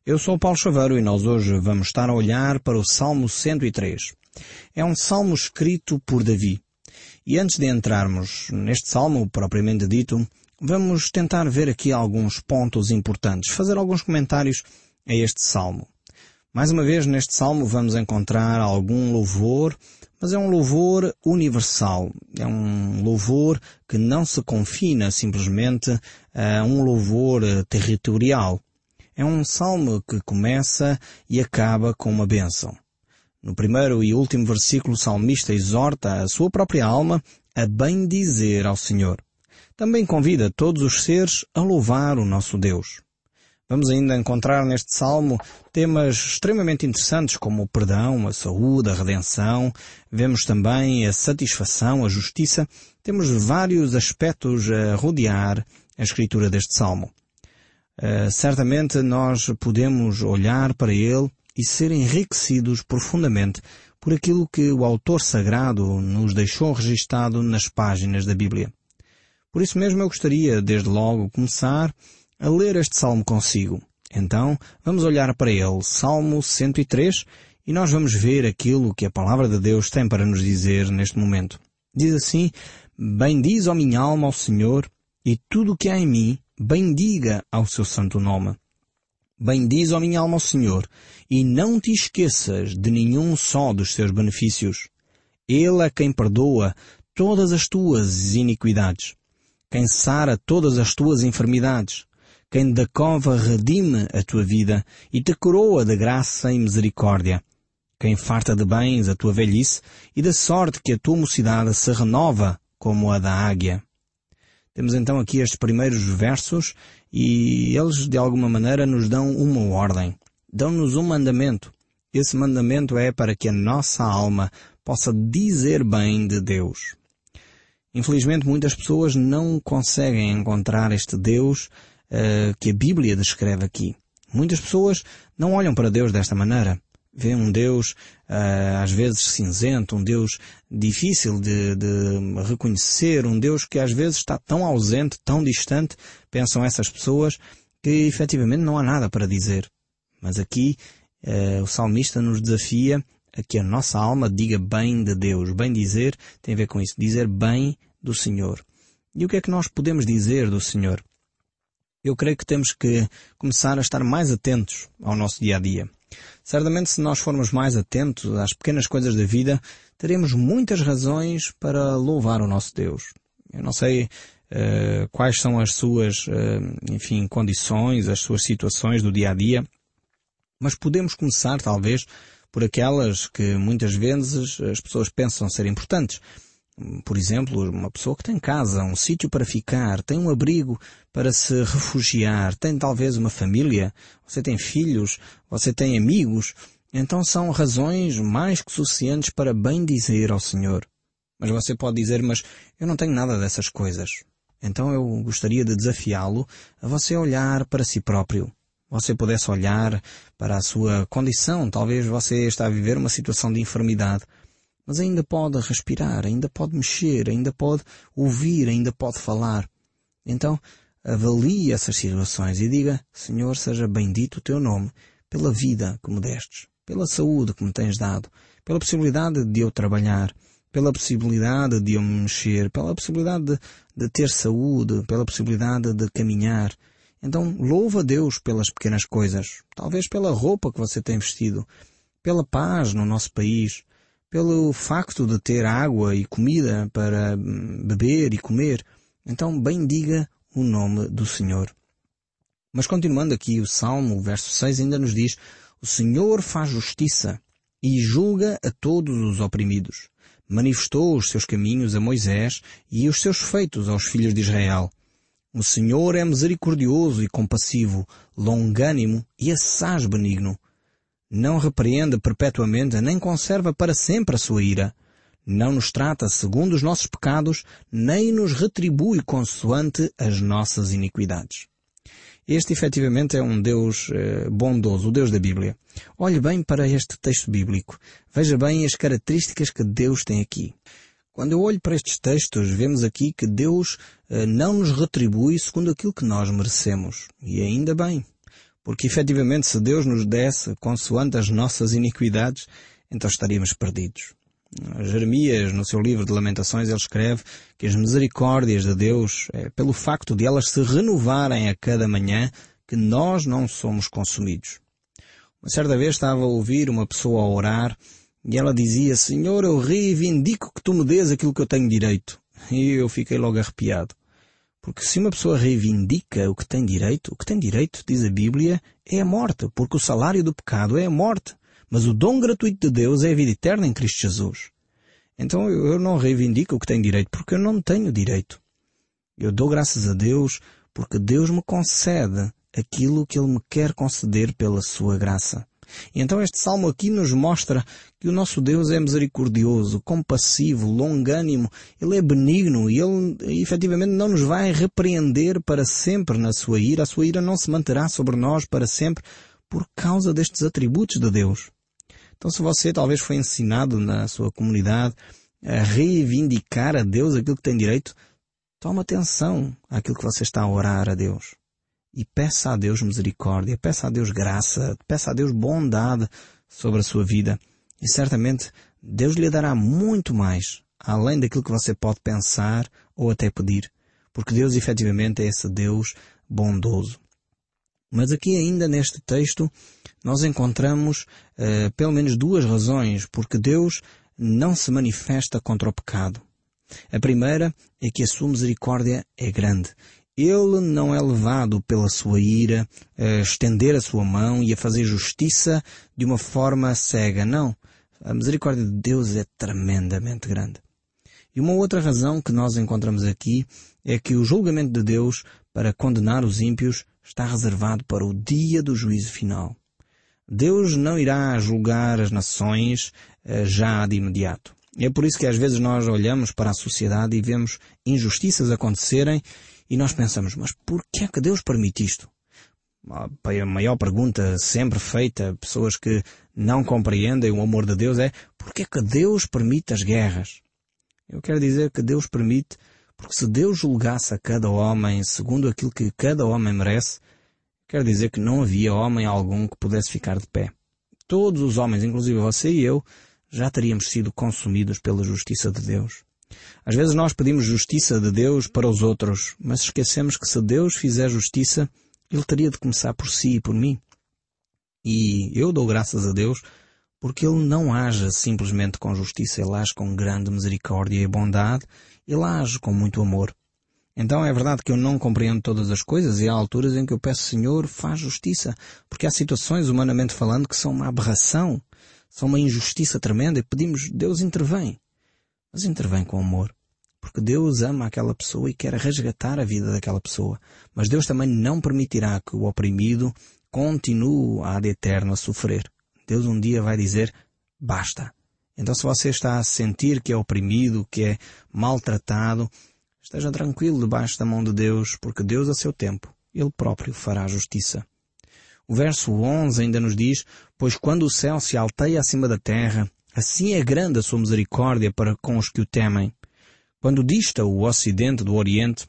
Eu sou o Paulo Chaveiro e nós hoje vamos estar a olhar para o Salmo 103. É um salmo escrito por Davi. E antes de entrarmos neste salmo propriamente dito, vamos tentar ver aqui alguns pontos importantes, fazer alguns comentários a este salmo. Mais uma vez, neste salmo vamos encontrar algum louvor, mas é um louvor universal. É um louvor que não se confina simplesmente a um louvor territorial. É um salmo que começa e acaba com uma bênção. No primeiro e último versículo, o salmista exorta a sua própria alma a bendizer ao Senhor. Também convida todos os seres a louvar o nosso Deus. Vamos ainda encontrar neste salmo temas extremamente interessantes como o perdão, a saúde, a redenção. Vemos também a satisfação, a justiça. Temos vários aspectos a rodear a escritura deste salmo. Certamente nós podemos olhar para ele e ser enriquecidos profundamente por aquilo que o autor sagrado nos deixou registado nas páginas da Bíblia. Por isso mesmo eu gostaria, desde logo, começar a ler este salmo consigo. Então, vamos olhar para ele, Salmo 103, e nós vamos ver aquilo que a Palavra de Deus tem para nos dizer neste momento. Diz assim: bendize, ó minha alma, ao Senhor, e tudo o que há em mim, bendiga ao seu santo nome. Bendize, ó minha alma, ao Senhor, e não te esqueças de nenhum só dos seus benefícios. Ele é quem perdoa todas as tuas iniquidades, quem sara todas as tuas enfermidades, quem da cova redime a tua vida e te coroa de graça e misericórdia, quem farta de bens a tua velhice e de sorte que a tua mocidade se renova como a da águia. Temos então aqui estes primeiros versos e eles de alguma maneira nos dão uma ordem, dão-nos um mandamento. Esse mandamento é para que a nossa alma possa dizer bem de Deus. Infelizmente muitas pessoas não conseguem encontrar este Deus que a Bíblia descreve aqui. Muitas pessoas não olham para Deus desta maneira. Vê um Deus às vezes cinzento, um Deus difícil de reconhecer, um Deus que às vezes está tão ausente, tão distante, pensam essas pessoas, que efetivamente não há nada para dizer. Mas aqui o salmista nos desafia a que a nossa alma diga bem de Deus. Bem dizer tem a ver com isso, dizer bem do Senhor. E o que é que nós podemos dizer do Senhor? Eu creio que temos que começar a estar mais atentos ao nosso dia-a-dia. Certamente, se nós formos mais atentos às pequenas coisas da vida, teremos muitas razões para louvar o nosso Deus. Eu não sei quais são as suas, condições, as suas situações do dia-a-dia, mas podemos começar, talvez, por aquelas que muitas vezes as pessoas pensam ser importantes. Por exemplo, uma pessoa que tem casa, um sítio para ficar, tem um abrigo para se refugiar, tem talvez uma família, você tem filhos, você tem amigos, então são razões mais que suficientes para bem dizer ao Senhor. Mas você pode dizer, mas eu não tenho nada dessas coisas. Então eu gostaria de desafiá-lo a você olhar para si próprio. Você pudesse olhar para a sua condição, talvez você está a viver uma situação de enfermidade, mas ainda pode respirar, ainda pode mexer, ainda pode ouvir, ainda pode falar. Então, avalie essas situações e diga: Senhor, seja bendito o teu nome pela vida que me destes, pela saúde que me tens dado, pela possibilidade de eu trabalhar, pela possibilidade de eu me mexer, pela possibilidade de ter saúde, pela possibilidade de caminhar. Então, louva a Deus pelas pequenas coisas, talvez pela roupa que você tem vestido, pela paz no nosso país, pelo facto de ter água e comida para beber e comer. Então, bendiga o nome do Senhor. Mas continuando aqui o Salmo, o verso 6 ainda nos diz: o Senhor faz justiça e julga a todos os oprimidos. Manifestou os seus caminhos a Moisés e os seus feitos aos filhos de Israel. O Senhor é misericordioso e compassivo, longânimo e assaz benigno. Não repreende perpetuamente, nem conserva para sempre a sua ira. Não nos trata segundo os nossos pecados, nem nos retribui consoante as nossas iniquidades. Este, efetivamente, é um Deus bondoso, o Deus da Bíblia. Olhe bem para este texto bíblico. Veja bem as características que Deus tem aqui. Quando eu olho para estes textos, vemos aqui que Deus não nos retribui segundo aquilo que nós merecemos. E ainda bem. Porque efetivamente se Deus nos desse consoante as nossas iniquidades, então estaríamos perdidos. Jeremias, no seu livro de Lamentações, ele escreve que as misericórdias de Deus é pelo facto de elas se renovarem a cada manhã que nós não somos consumidos. Uma certa vez estava a ouvir uma pessoa a orar e ela dizia: Senhor, eu reivindico que tu me dês aquilo que eu tenho direito. E eu fiquei logo arrepiado. Porque se uma pessoa reivindica o que tem direito, diz a Bíblia, é a morte, porque o salário do pecado é a morte. Mas o dom gratuito de Deus é a vida eterna em Cristo Jesus. Então eu não reivindico o que tenho direito, porque eu não tenho direito. Eu dou graças a Deus porque Deus me concede aquilo que Ele me quer conceder pela sua graça. E então este salmo aqui nos mostra que o nosso Deus é misericordioso, compassivo, longânimo, Ele é benigno e Ele efetivamente não nos vai repreender para sempre na sua ira. A sua ira não se manterá sobre nós para sempre por causa destes atributos de Deus. Então se você talvez foi ensinado na sua comunidade a reivindicar a Deus aquilo que tem direito, tome atenção àquilo que você está a orar a Deus. E peça a Deus misericórdia, peça a Deus graça, peça a Deus bondade sobre a sua vida. E certamente Deus lhe dará muito mais, além daquilo que você pode pensar ou até pedir. Porque Deus efetivamente é esse Deus bondoso. Mas aqui ainda neste texto nós encontramos pelo menos duas razões porque Deus não se manifesta contra o pecado. A primeira é que a sua misericórdia é grande. Ele não é levado pela sua ira a estender a sua mão e a fazer justiça de uma forma cega. Não. A misericórdia de Deus é tremendamente grande. E uma outra razão que nós encontramos aqui é que o julgamento de Deus para condenar os ímpios está reservado para o dia do juízo final. Deus não irá julgar as nações já de imediato. É por isso que às vezes nós olhamos para a sociedade e vemos injustiças acontecerem e nós pensamos, mas por que é que Deus permite isto? A maior pergunta sempre feita a pessoas que não compreendem o amor de Deus é: por que é que Deus permite as guerras? Eu quero dizer que Deus permite porque se Deus julgasse a cada homem segundo aquilo que cada homem merece, quero dizer que não havia homem algum que pudesse ficar de pé. Todos os homens, inclusive você e eu, já teríamos sido consumidos pela justiça de Deus. Às vezes nós pedimos justiça de Deus para os outros, mas esquecemos que se Deus fizer justiça, Ele teria de começar por si e por mim. E eu dou graças a Deus porque Ele não age simplesmente com justiça, Ele age com grande misericórdia e bondade, Ele age com muito amor. Então é verdade que eu não compreendo todas as coisas e há alturas em que eu peço, Senhor, faz justiça, porque há situações, humanamente falando, que são uma aberração, são uma injustiça tremenda e pedimos, Deus intervém. Mas intervém com amor, porque Deus ama aquela pessoa e quer resgatar a vida daquela pessoa. Mas Deus também não permitirá que o oprimido continue ad eterno a sofrer. Deus um dia vai dizer, basta. Então se você está a sentir que é oprimido, que é maltratado, esteja tranquilo debaixo da mão de Deus, porque Deus a seu tempo, Ele próprio fará justiça. O verso 11 ainda nos diz, pois quando o céu se alteia acima da terra, assim é grande a sua misericórdia para com os que o temem. Quando dista o ocidente do oriente,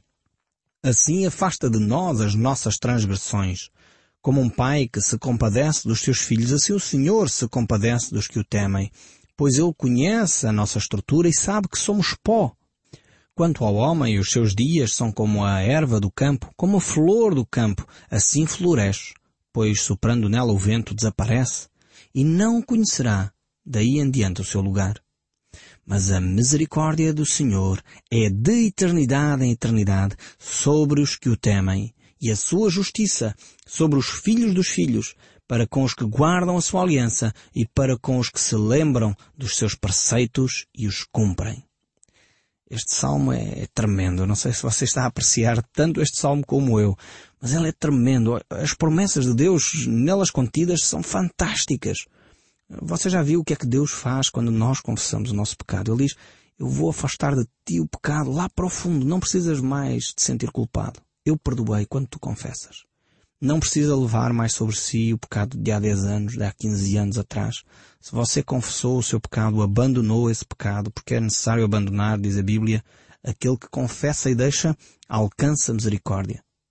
assim afasta de nós as nossas transgressões. Como um pai que se compadece dos seus filhos, assim o Senhor se compadece dos que o temem, pois Ele conhece a nossa estrutura e sabe que somos pó. Quanto ao homem, os seus dias são como a erva do campo, como a flor do campo, assim floresce, pois soprando nela o vento desaparece, e não conhecerá daí em diante o seu lugar. Mas a misericórdia do Senhor é de eternidade em eternidade sobre os que o temem, e a sua justiça sobre os filhos dos filhos, para com os que guardam a sua aliança e para com os que se lembram dos seus preceitos e os cumprem. Este salmo é tremendo. Eu não sei se você está a apreciar tanto este salmo como eu, mas ele é tremendo. As promessas de Deus nelas contidas são fantásticas. Você já viu o que é que Deus faz quando nós confessamos o nosso pecado? Ele diz, eu vou afastar de ti o pecado lá para o fundo. Não precisas mais te sentir culpado. Eu perdoei quando tu confessas. Não precisa levar mais sobre si o pecado de há 10 anos, de há 15 anos atrás. Se você confessou o seu pecado, abandonou esse pecado, porque é necessário abandonar, diz a Bíblia, aquele que confessa e deixa, alcança misericórdia.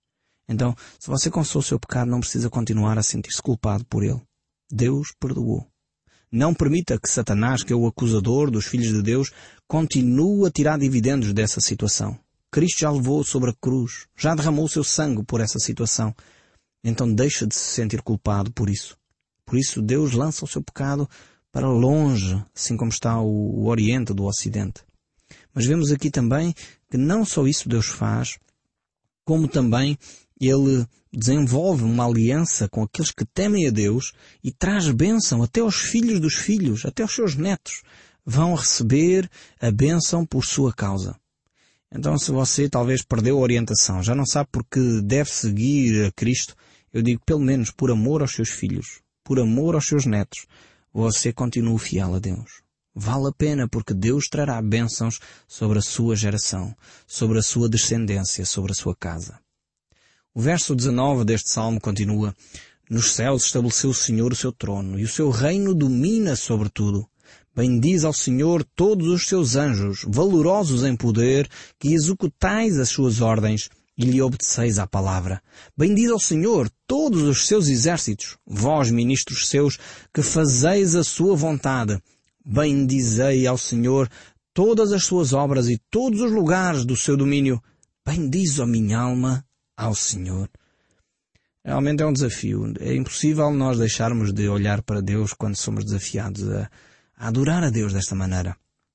Então, se você confessou o seu pecado, não precisa continuar a sentir-se culpado por ele. Deus perdoou. Não permita que Satanás, que é o acusador dos filhos de Deus, continue a tirar dividendos dessa situação. Cristo já levou sobre a cruz, já derramou o seu sangue por essa situação. Então deixa de se sentir culpado por isso. Por isso Deus lança o seu pecado para longe, assim como está o Oriente do Ocidente. Mas vemos aqui também que não só isso Deus faz, como também Ele desenvolve uma aliança com aqueles que temem a Deus e traz bênção até aos filhos dos filhos, até aos seus netos. Vão receber a bênção por sua causa. Então, se você talvez perdeu a orientação, já não sabe porque deve seguir a Cristo, eu digo pelo menos por amor aos seus filhos, por amor aos seus netos, você continue fiel a Deus. Vale a pena porque Deus trará bênçãos sobre a sua geração, sobre a sua descendência, sobre a sua casa. O verso 19 deste salmo continua: Nos céus estabeleceu o Senhor o seu trono, e o seu reino domina sobre tudo. Bendize ao Senhor todos os seus anjos, valorosos em poder, que executais as suas ordens e lhe obedeceis à palavra. Bendize ao Senhor todos os seus exércitos, vós, ministros seus, que fazeis a sua vontade. Bendizei ao Senhor todas as suas obras e todos os lugares do seu domínio. Bendize a minha alma ao Senhor. Realmente é um desafio. É impossível nós deixarmos de olhar para Deus quando somos desafiados a adorar a Deus desta maneira.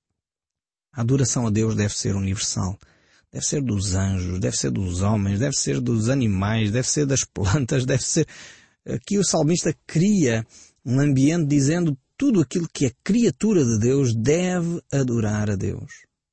A adoração a Deus deve ser universal. Deve ser dos anjos, deve ser dos homens, deve ser dos animais, deve ser das plantas, deve ser... Aqui o salmista cria um ambiente dizendo tudo aquilo que é criatura de Deus deve adorar a Deus.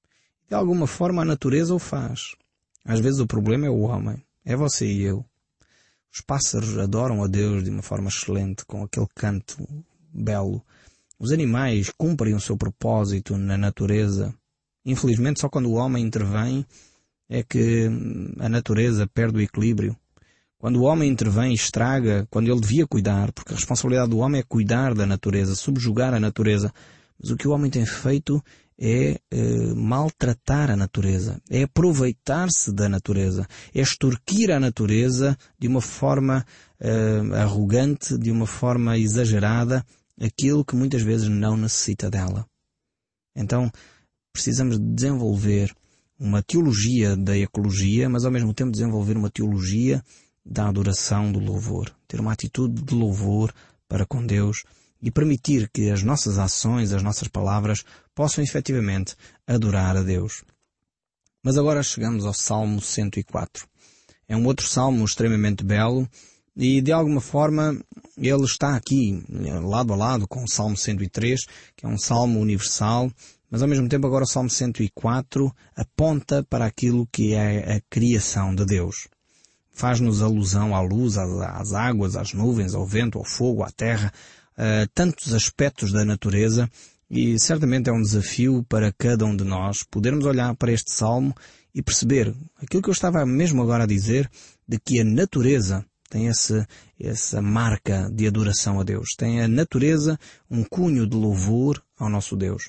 De alguma forma a natureza o faz. Às vezes o problema é o homem, é você e eu. Os pássaros adoram a Deus de uma forma excelente, com aquele canto belo. Os animais cumprem o seu propósito na natureza. Infelizmente, só quando o homem intervém é que a natureza perde o equilíbrio. Quando o homem intervém, estraga, quando ele devia cuidar, porque a responsabilidade do homem é cuidar da natureza, subjugar a natureza. Mas o que o homem tem feito é maltratar a natureza, é aproveitar-se da natureza, é extorquir a natureza de uma forma arrogante, de uma forma exagerada, aquilo que muitas vezes não necessita dela. Então, precisamos desenvolver uma teologia da ecologia, mas ao mesmo tempo desenvolver uma teologia da adoração, do louvor. Ter uma atitude de louvor para com Deus e permitir que as nossas ações, as nossas palavras, possam efetivamente adorar a Deus. Mas agora chegamos ao Salmo 104. É um outro salmo extremamente belo e, de alguma forma, ele está aqui, lado a lado com o Salmo 103, que é um salmo universal, mas ao mesmo tempo agora o Salmo 104 aponta para aquilo que é a criação de Deus. Faz-nos alusão à luz, às águas, às nuvens, ao vento, ao fogo, à terra, a tantos aspectos da natureza, e certamente é um desafio para cada um de nós podermos olhar para este salmo e perceber aquilo que eu estava mesmo agora a dizer, de que a natureza tem essa marca de adoração a Deus. Tem a natureza um cunho de louvor ao nosso Deus.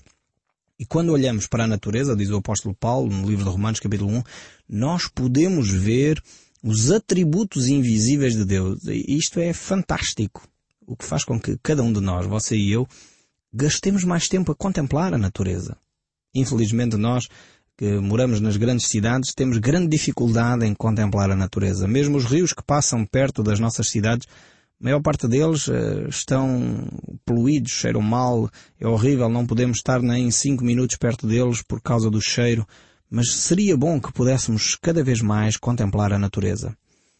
E quando olhamos para a natureza, diz o apóstolo Paulo no livro de Romanos capítulo 1, nós podemos ver os atributos invisíveis de Deus. E isto é fantástico. O que faz com que cada um de nós, você e eu, gastemos mais tempo a contemplar a natureza. Infelizmente nós, que moramos nas grandes cidades, temos grande dificuldade em contemplar a natureza. Mesmo os rios que passam perto das nossas cidades, a maior parte deles estão poluídos, cheiram mal, é horrível, não podemos estar nem 5 minutos perto deles por causa do cheiro, mas seria bom que pudéssemos cada vez mais contemplar a natureza.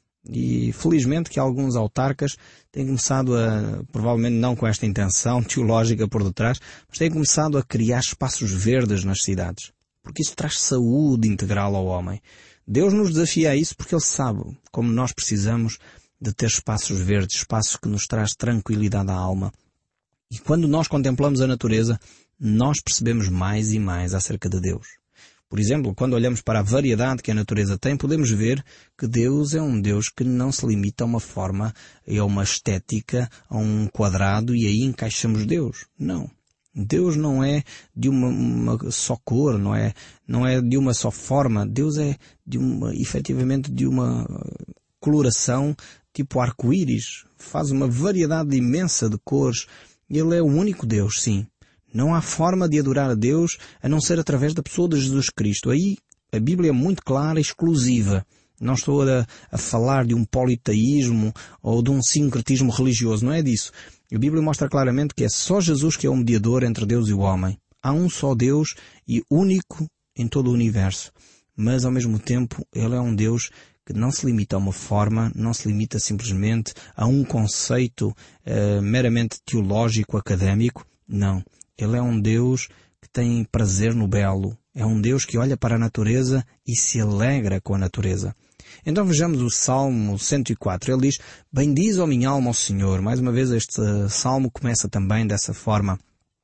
E felizmente que alguns autarcas têm começado provavelmente não com esta intenção teológica por detrás, mas têm começado a criar espaços verdes nas cidades, porque isso traz saúde integral ao homem. Deus nos desafia a isso porque Ele sabe como nós precisamos de ter espaços verdes, espaços que nos traz tranquilidade à alma. E quando nós contemplamos a natureza, nós percebemos mais e mais acerca de Deus. Por exemplo, quando olhamos para a variedade que a natureza tem, podemos ver que Deus é um Deus que não se limita a uma forma, a uma estética, a um quadrado e aí encaixamos Deus. Não. Deus não é de uma só cor, não é de uma só forma. Deus é efetivamente de uma coloração tipo arco-íris, faz uma variedade imensa de cores. Ele é o único Deus, sim. Não há forma de adorar a Deus a não ser através da pessoa de Jesus Cristo. Aí a Bíblia é muito clara e exclusiva. Não estou a falar de um politeísmo ou de um sincretismo religioso, não é disso. A Bíblia mostra claramente que é só Jesus que é o mediador entre Deus e o homem. Há um só Deus e único em todo o universo. Mas, ao mesmo tempo, Ele é um Deus que não se limita a uma forma, não se limita simplesmente a um conceito meramente teológico, académico. Não. Ele é um Deus que tem prazer no belo. É um Deus que olha para a natureza e se alegra com a natureza. Então vejamos o Salmo 104. Ele diz: bendize, ó minha alma, ao Senhor. Mais uma vez este salmo começa também dessa forma.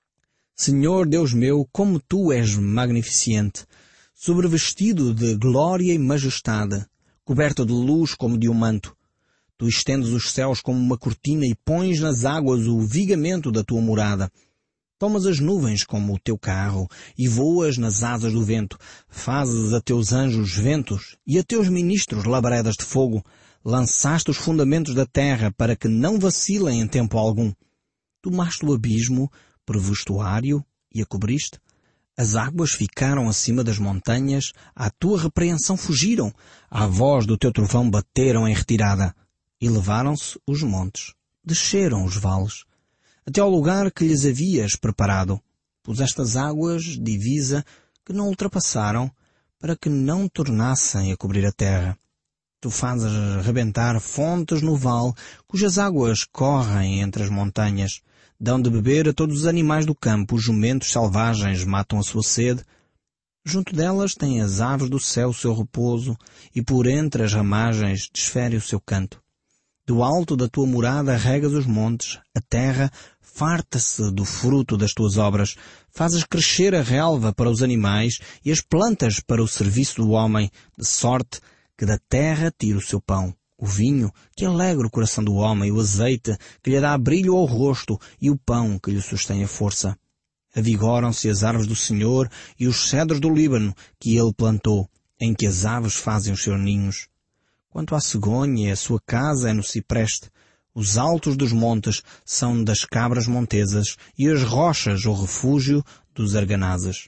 Senhor Deus meu, como Tu és magnificente, sobrevestido de glória e majestade, coberto de luz como de um manto. Tu estendes os céus como uma cortina e pões nas águas o vigamento da Tua morada. Tomas as nuvens como o teu carro e voas nas asas do vento. Fazes a teus anjos ventos e a teus ministros labaredas de fogo. Lançaste os fundamentos da terra para que não vacilem em tempo algum. Tomaste o abismo por vestuário e a cobriste. As águas ficaram acima das montanhas, à tua repreensão fugiram. À voz do teu trovão bateram em retirada. Elevaram-se os montes, desceram os vales, até ao lugar que lhes havias preparado. Puseste as águas divisa que não ultrapassaram, para que não tornassem a cobrir a terra. Tu fazes rebentar fontes no vale, cujas águas correm entre as montanhas. Dão de beber a todos os animais do campo, os jumentos selvagens matam a sua sede. Junto delas têm as aves do céu o seu repouso, e por entre as ramagens desfere o seu canto. Do alto da tua morada regas os montes, a terra farta-se do fruto das tuas obras. Fazes crescer a relva para os animais e as plantas para o serviço do homem, de sorte que da terra tira o seu pão. O vinho que alegra o coração do homem, o azeite que lhe dá brilho ao rosto e o pão que lhe sustém a força. Avigoram-se as árvores do Senhor e os cedros do Líbano que ele plantou, em que as aves fazem os seus ninhos. Quanto à cegonha, a sua casa é no cipreste. Os altos dos montes são das cabras montesas e as rochas o refúgio dos arganazes.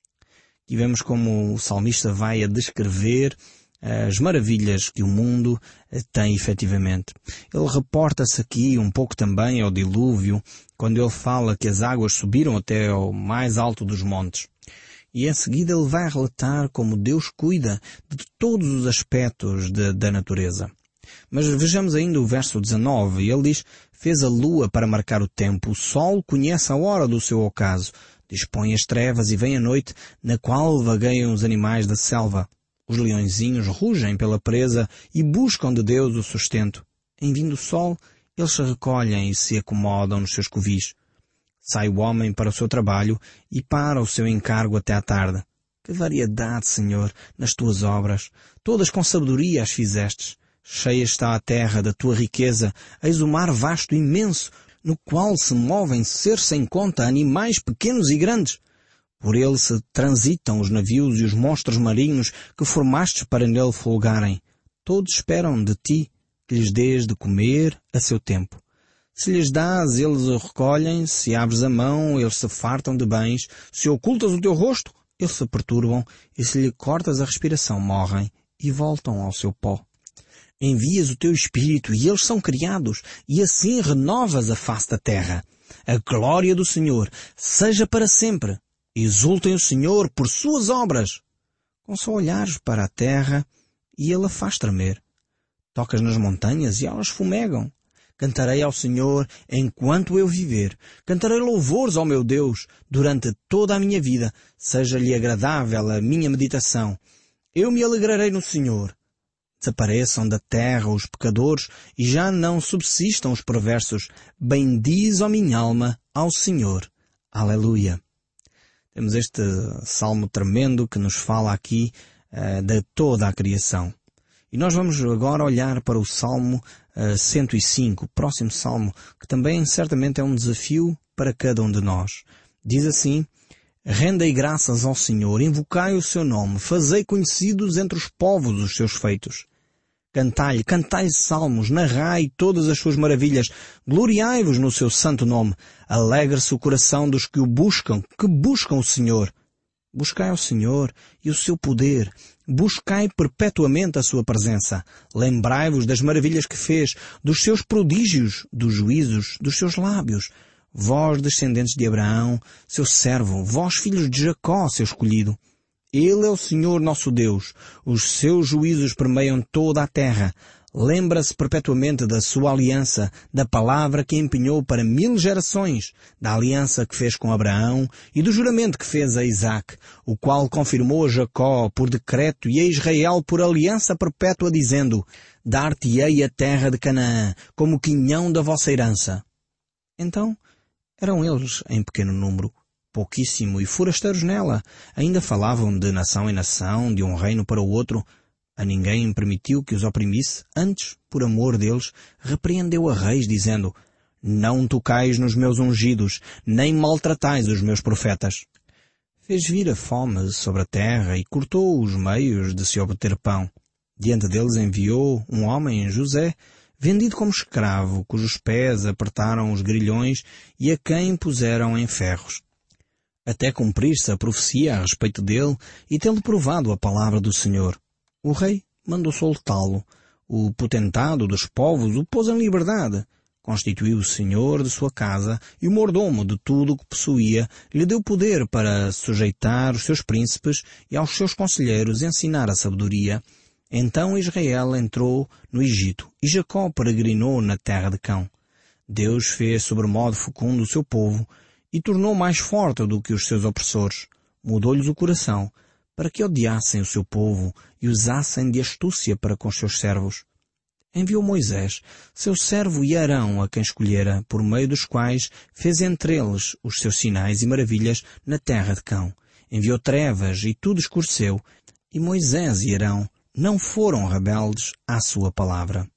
E vemos como o salmista vai a descrever as maravilhas que o mundo tem efetivamente. Ele reporta-se aqui um pouco também ao dilúvio, quando ele fala que as águas subiram até ao mais alto dos montes. E em seguida ele vai relatar como Deus cuida de todos os aspectos da natureza. Mas vejamos ainda o verso 19. Ele diz: fez a lua para marcar o tempo, o sol conhece a hora do seu ocaso, dispõe as trevas e vem a noite, na qual vagueiam os animais da selva. Os leõezinhos rugem pela presa e buscam de Deus o sustento. Em vindo o sol, eles se recolhem e se acomodam nos seus covis. Sai o homem para o seu trabalho e para o seu encargo até à tarde. Que variedade, Senhor, nas tuas obras! Todas com sabedoria as fizestes. Cheia está a terra da tua riqueza, eis o mar vasto e imenso, no qual se movem ser sem conta animais pequenos e grandes. Por ele se transitam os navios e os monstros marinhos que formastes para nele folgarem. Todos esperam de ti que lhes dês de comer a seu tempo. Se lhes dás, eles o recolhem. Se abres a mão, eles se fartam de bens. Se ocultas o teu rosto, eles se perturbam. E se lhe cortas a respiração, morrem e voltam ao seu pó. Envias o teu espírito e eles são criados, e assim renovas a face da terra. A glória do Senhor seja para sempre. Exultem o Senhor por suas obras. Com só olhares para a terra, e ele a faz tremer. Tocas nas montanhas e elas fumegam. Cantarei ao Senhor enquanto eu viver. Cantarei louvores ao meu Deus durante toda a minha vida. Seja-lhe agradável a minha meditação. Eu me alegrarei no Senhor. Desapareçam da terra os pecadores e já não subsistam os perversos. Bendiz, ó minha alma, ao Senhor. Aleluia. Temos este salmo tremendo que nos fala aqui de toda a criação. E nós vamos agora olhar para o Salmo 105, o próximo salmo, que também certamente é um desafio para cada um de nós. Diz assim: rendei graças ao Senhor, invocai o seu nome, fazei conhecidos entre os povos os seus feitos. Cantai salmos, narrai todas as suas maravilhas, gloriai-vos no seu santo nome. Alegre-se o coração dos que o buscam, que buscam o Senhor. Buscai ao Senhor e o seu poder. Buscai perpetuamente a sua presença. Lembrai-vos das maravilhas que fez, dos seus prodígios, dos juízos, dos seus lábios. Vós, descendentes de Abraão, seu servo, vós, filhos de Jacó, seu escolhido. Ele é o Senhor nosso Deus. Os seus juízos permeiam toda a terra. Lembra-se perpetuamente da sua aliança, da palavra que empenhou para 1000 gerações, da aliança que fez com Abraão e do juramento que fez a Isaque, o qual confirmou a Jacó por decreto e a Israel por aliança perpétua, dizendo: Dar-te-ei a terra de Canaã, como quinhão da vossa herança. Então, eram eles em pequeno número, pouquíssimo, e forasteiros nela. Ainda falavam de nação em nação, de um reino para o outro. A ninguém permitiu que os oprimisse. Antes, por amor deles, repreendeu a reis, dizendo: Não tocais nos meus ungidos, nem maltratais os meus profetas. Fez vir a fome sobre a terra e cortou os meios de se obter pão. Diante deles enviou um homem, José, vendido como escravo, cujos pés apertaram os grilhões e a quem puseram em ferros. Até cumprir-se a profecia a respeito dele e tê-lo provado a palavra do Senhor. O rei mandou soltá-lo. O potentado dos povos o pôs em liberdade. Constituiu o senhor de sua casa e o mordomo de tudo o que possuía. Lhe deu poder para sujeitar os seus príncipes e aos seus conselheiros ensinar a sabedoria. Então Israel entrou no Egito e Jacó peregrinou na terra de Cão. Deus fez sobremodo fecundo o seu povo e tornou mais forte do que os seus opressores. Mudou-lhes o coração, para que odiassem o seu povo e usassem de astúcia para com os seus servos. Enviou Moisés, seu servo, e Arão, a quem escolhera, por meio dos quais fez entre eles os seus sinais e maravilhas na terra de Cão. Enviou trevas e tudo escureceu, e Moisés e Arão não foram rebeldes à sua palavra.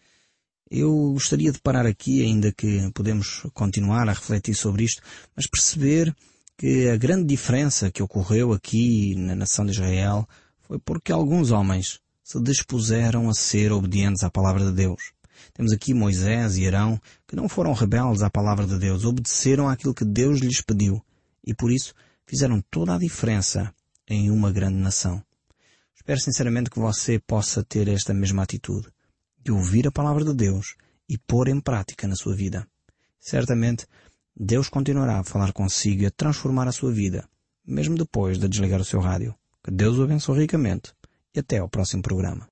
Eu gostaria de parar aqui, ainda que podemos continuar a refletir sobre isto, mas perceber que a grande diferença que ocorreu aqui na nação de Israel foi porque alguns homens se dispuseram a ser obedientes à palavra de Deus. Temos aqui Moisés e Arão, que não foram rebeldes à palavra de Deus, obedeceram àquilo que Deus lhes pediu e por isso fizeram toda a diferença em uma grande nação. Espero sinceramente que você possa ter esta mesma atitude, de ouvir a palavra de Deus e pôr em prática na sua vida. Certamente, Deus continuará a falar consigo e a transformar a sua vida, mesmo depois de desligar o seu rádio. Que Deus o abençoe ricamente e até ao próximo programa.